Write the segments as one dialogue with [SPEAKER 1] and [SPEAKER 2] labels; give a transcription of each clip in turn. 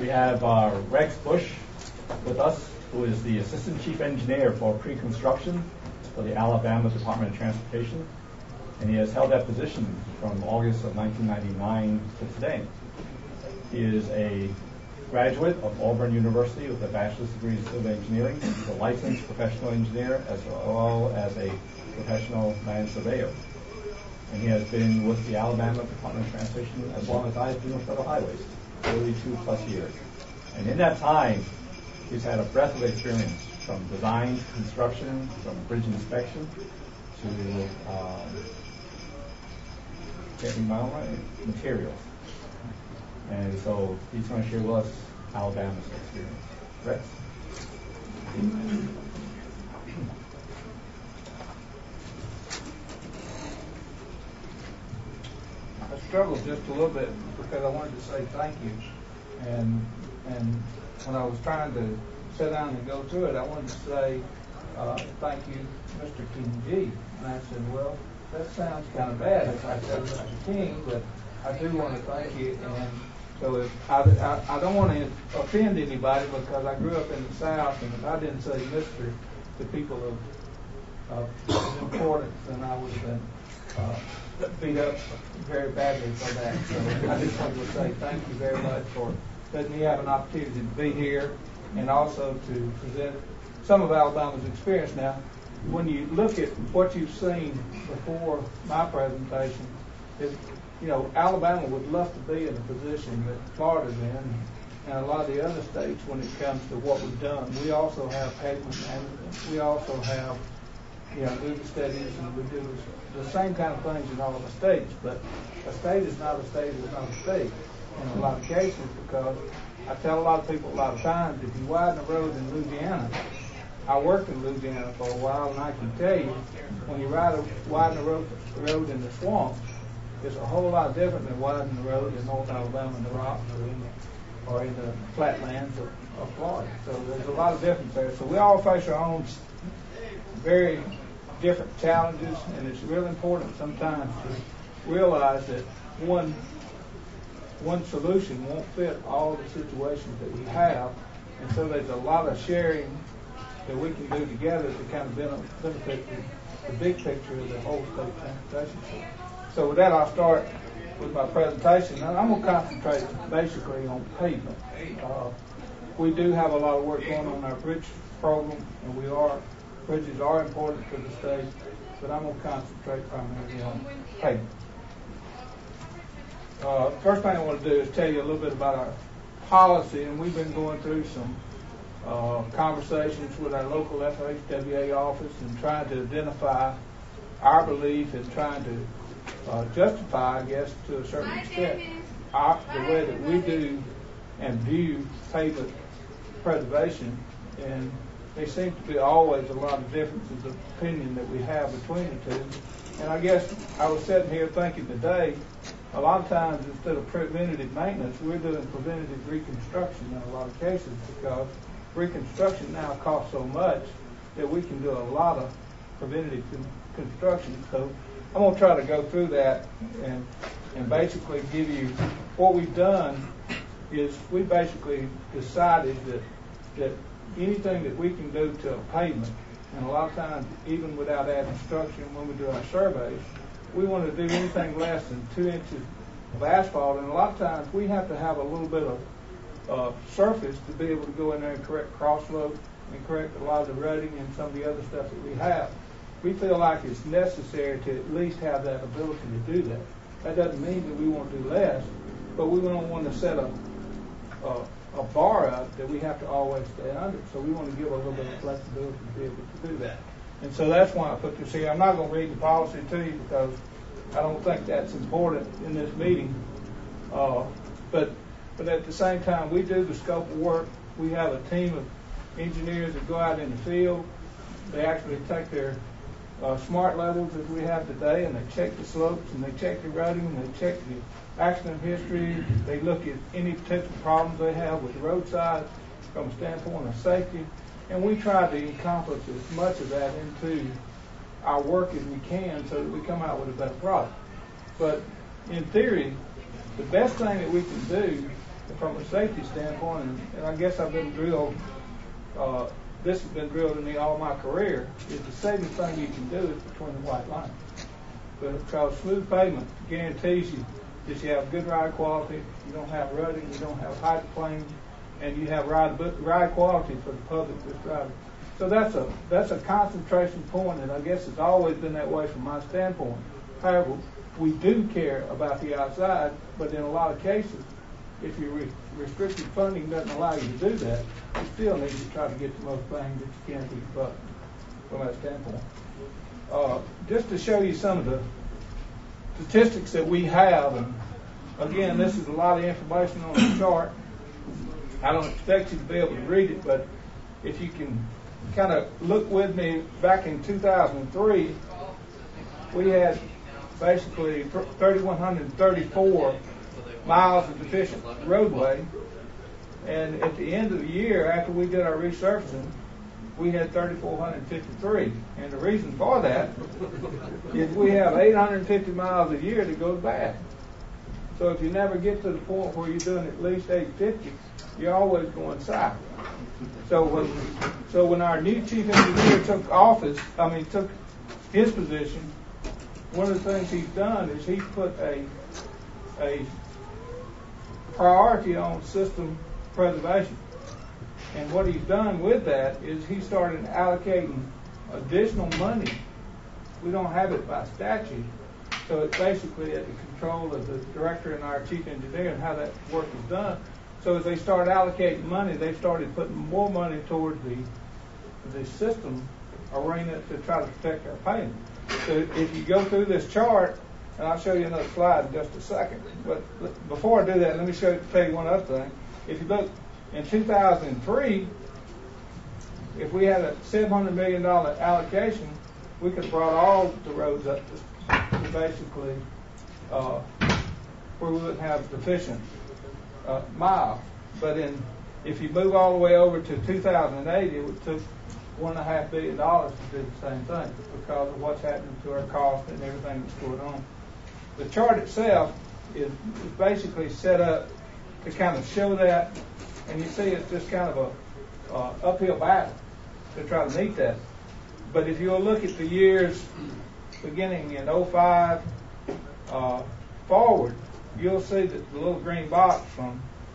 [SPEAKER 1] We have Rex Bush with us, who is the Assistant Chief Engineer for Pre-Construction for the Alabama Department of Transportation, and he has held that position from August of 1999 to today. He is a graduate of Auburn University with a bachelor's degree in civil engineering. He's a licensed professional engineer as well as a professional land surveyor. And he has been with the Alabama Department of Transportation as long as I've been with Federal Highways, 32 plus years. And in that time, he's had a breadth of experience from design to construction, from bridge inspection to getting materials. And so he's going to share with us Alabama's experience. Rex?
[SPEAKER 2] I struggled just a little bit because I wanted to say thank you. And when I was trying to sit down and go through it, I wanted to say thank you, Mr. King G. And I said, well, that sounds kind of bad if I said Mr. King, but I do want to thank you. And so if I don't want to offend anybody because I grew up in the South, and if I didn't say Mr. to people of importance, then I would have been beat up very badly for that. So I just wanted to say thank you very much for letting me have an opportunity to be here and also to present some of Alabama's experience. Now, when you look at what you've seen before my presentation, Alabama would love to be in the position that Florida's in, and a lot of the other states when it comes to what we've done. We also have pavement management. We also have, movie studies, and we do the same kind of things in all of the states. But a state is not a state is not a state in a lot of cases, because I tell a lot of people a lot of times, if you widen the road in Louisiana, I worked in Louisiana for a while, and I can tell you, when you widen the road in the swamp, it's a whole lot different than widening the road in North Alabama in the rocks or in the flatlands of Florida. So there's a lot of difference there. So we all face our own very different challenges, and it's really important sometimes to realize that one solution won't fit all the situations that we have, and so there's a lot of sharing that we can do together to kind of benefit the big picture of the whole state transportation system. So with that, I'll start with my presentation. And I'm going to concentrate basically on pavement. We do have a lot of work going on our bridge program, and bridges are important to the state, but I'm going to concentrate primarily on pavement. First thing I want to do is tell you a little bit about our policy, and we've been going through some conversations with our local FHWA office and trying to identify our belief and trying to justify, I guess, to a certain extent, the way that we do and view pavement preservation. And there seems to be always a lot of differences of opinion that we have between the two. And I guess I was sitting here thinking today, a lot of times instead of preventative maintenance, we're doing preventative reconstruction in a lot of cases, because reconstruction now costs so much that we can do a lot of preventative construction. So I'm going to try to go through that and basically give you what we've done is we basically decided that anything that we can do to a pavement, and a lot of times even without adding structure when we do our surveys, we want to do anything less than 2 inches of asphalt, and a lot of times we have to have a little bit of surface to be able to go in there and correct crossroads and correct a lot of the rutting and some of the other stuff that we have. We feel like it's necessary to at least have that ability to do that. That doesn't mean that we won't do less, but we don't want to set a bar up that we have to always stay under. So we want to give a little bit of flexibility to be able to do that. And so that's why I put this here. I'm not going to read the policy to you because I don't think that's important in this meeting. But at the same time, we do the scope of work. We have a team of engineers that go out in the field. They actually take their smart levels as we have today, and they check the slopes, and they check the routing, and they check the accident history. They look at any potential problems they have with the roadside from a standpoint of safety. And we try to encompass as much of that into our work as we can so that we come out with a better product. But in theory, the best thing that we can do from a safety standpoint, and I guess I've been drilled, this has been drilled in me all my career, is the safest thing you can do is between the white lines. Because smooth pavement guarantees you that you have good ride quality, you don't have rutting, you don't have height planes, and you have ride quality for the public that's driving. So that's a concentration point, and I guess it's always been that way from my standpoint. However, we do care about the outside, but in a lot of cases, if your restricted funding doesn't allow you to do that, you still need to try to get the most bang that you can for your buck from that standpoint. Just to show you some of the statistics that we have, and again, this is a lot of information on the chart. I don't expect you to be able to read it, but if you can kind of look with me, back in 2003, we had basically 3,134 miles of deficient roadway, and at the end of the year, after we did our resurfacing, we had 3,453. And the reason for that is we have 850 miles a year that goes bad. So if you never get to the point where you're doing at least 850, you're always going south. So when our new chief engineer took his position, one of the things he's done is he's put a priority on system preservation. And what he's done with that is he started allocating additional money. We don't have it by statute, so it's basically at the control of the director and our chief engineer and how that work is done. So as they start allocating money, they started putting more money toward the system arena to try to protect our payment. So if you go through this chart, and I'll show you another slide in just a second, but before I do that, let me tell you one other thing. If you look in 2003, if we had a $700 million allocation, we could have brought all the roads up to basically where we wouldn't have deficient miles. But if you move all the way over to 2008, it would took $1.5 billion to do the same thing because of what's happening to our cost and everything that's going on. The chart itself is basically set up to kind of show that, and you see it's just kind of a uphill battle to try to meet that. But if you'll look at the years beginning in 05 forward, you'll see that the little green box from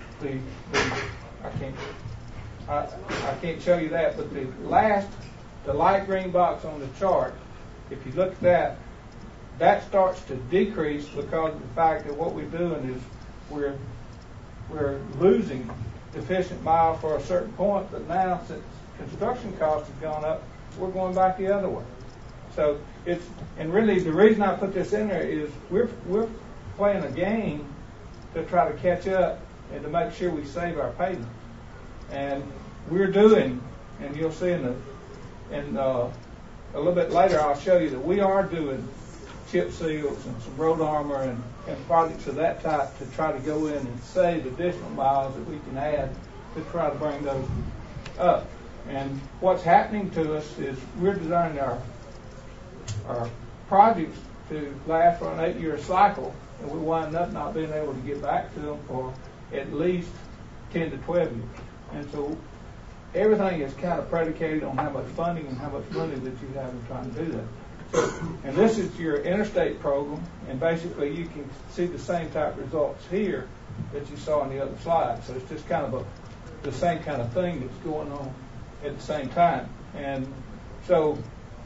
[SPEAKER 2] I can't show you that, but the light green box on the chart, if you look at that starts to decrease because of the fact that what we're doing is we're losing deficient miles for a certain point, but now since construction costs have gone up, we're going back the other way. So and really the reason I put this in there is we're playing a game to try to catch up and to make sure we save our payment. And we're doing, and you'll see a little bit later I'll show you that we are doing chip seals and some road armor and projects of that type to try to go in and save additional miles that we can add to try to bring those up. And what's happening to us is we're designing our projects to last for an 8-year cycle, and we wind up not being able to get back to them for at least 10 to 12 years. And so everything is kind of predicated on how much funding and how much money that you have in trying to do that. And this is your interstate program, and basically you can see the same type of results here that you saw on the other slide. So it's just kind of the same kind of thing that's going on at the same time. And so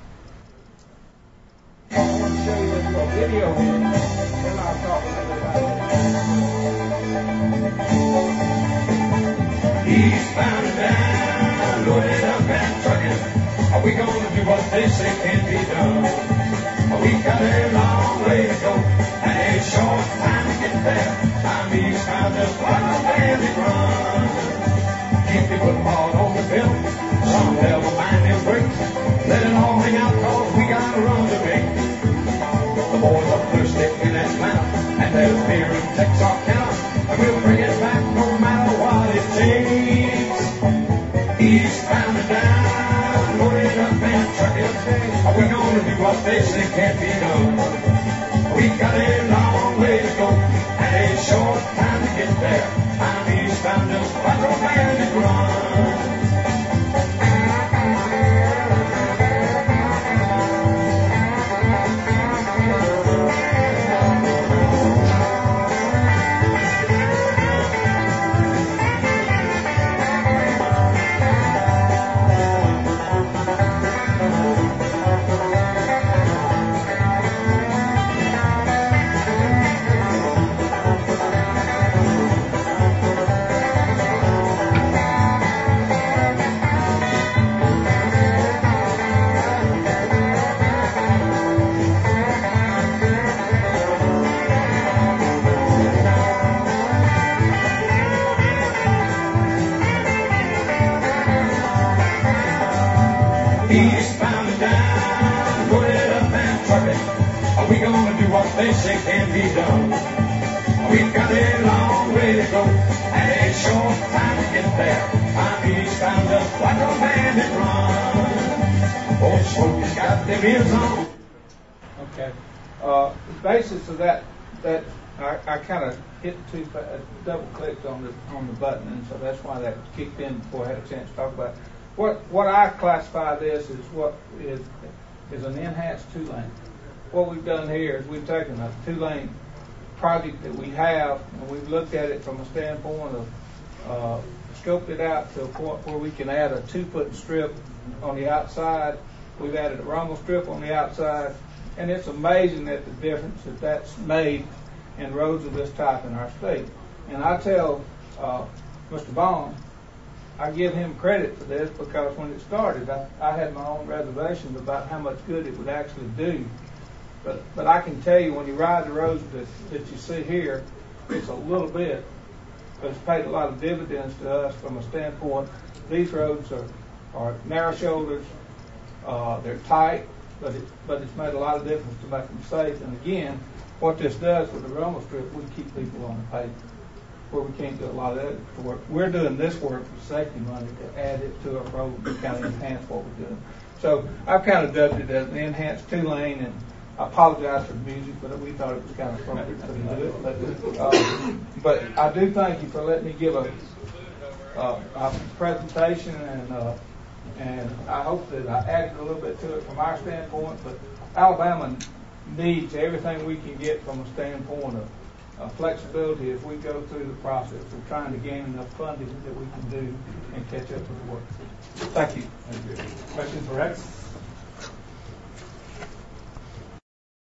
[SPEAKER 2] I want to show you this little video here, then I'll talk a little bit about it.
[SPEAKER 3] Eastbound and down, loaded up and trucking. Are we gonna do what they say can be done? We got a long way to go, and a short time to get there. I'm eastbound, just like a bandit run. Keep your foot hard on the bill, some devil mind them brakes. Let it all hang out, cause we got a run to make. The boys up there stick in Atlanta, and there's beer in Texarkana, and we'll bring it back no matter what it takes. Eastbound and down, loaded up and trucking. Are we gonna do what they say can't be done? We got a long way to go, and a short time to get there. I'm they say can be done. We've got a long way to go and a short time to get there. I'm eastbound just like a bandit run. Old Smokey's got them ears on.
[SPEAKER 2] Okay. The basis of that I kind of hit double clicked on the button, and so that's why that kicked in before I had a chance to talk about it. What I classify this as what is an enhanced 2-lane. What we've done here is we've taken a 2-lane project that we have, and we've looked at it from a standpoint of scoped it out to a point where we can add a 2-foot strip on the outside. We've added a rumble strip on the outside, and it's amazing at the difference that's made in roads of this type in our state. And I tell Mr. Bond, I give him credit for this because when it started, I had my own reservations about how much good it would actually do. But I can tell you, when you ride the roads that you see here, it's a little bit, but it's paid a lot of dividends to us from a standpoint. These roads are narrow shoulders, they're tight, but it's made a lot of difference to make them safe. And again, what this does with the rumble strip, we keep people on the pavement where we can't do a lot of that work. We're doing this work for safety money to add it to our road to kind of enhance what we're doing. So I've kind of dubbed it as an enhanced 2-lane, and I apologize for the music, but we thought it was kind of appropriate to do it. But I do thank you for letting me give a presentation, and I hope that I added a little bit to it from our standpoint. But Alabama needs everything we can get from a standpoint of flexibility as we go through the process of trying to gain enough funding that we can do and catch up with the work. Thank you.
[SPEAKER 1] Questions for Rex?